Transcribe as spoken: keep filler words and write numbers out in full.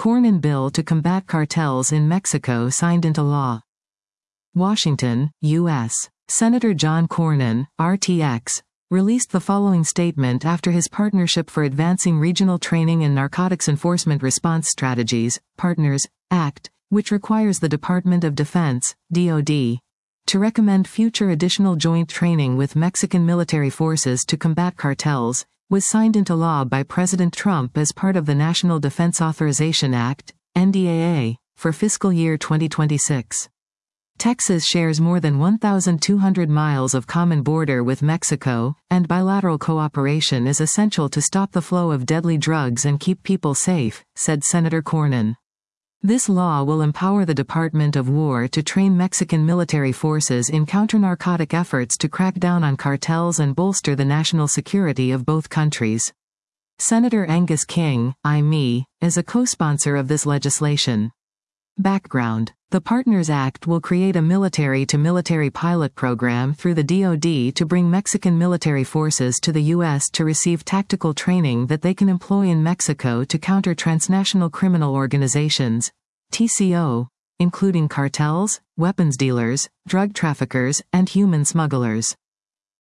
Cornyn bill to combat cartels in Mexico signed into law. Washington, U S Senator John Cornyn, R T X, released the following statement after his Partnership for Advancing Regional Training and Narcotics Enforcement Response Strategies, Partners, Act, which requires the Department of Defense, D O D, to recommend future additional joint training with Mexican military forces to combat cartels, was signed into law by President Trump as part of the National Defense Authorization Act, N D A A, for fiscal year twenty twenty-six. Texas shares more than one thousand two hundred miles of common border with Mexico, and bilateral cooperation is essential to stop the flow of deadly drugs and keep people safe, said Senator Cornyn. This law will empower the Department of War to train Mexican military forces in counter-narcotic efforts to crack down on cartels and bolster the national security of both countries. Senator Angus King, I M E, is a co-sponsor of this legislation. Background: the Partners Act will create a military-to-military pilot program through the D O D to bring Mexican military forces to the U S to receive tactical training that they can employ in Mexico to counter transnational criminal organizations, T C O, including cartels, weapons dealers, drug traffickers, and human smugglers.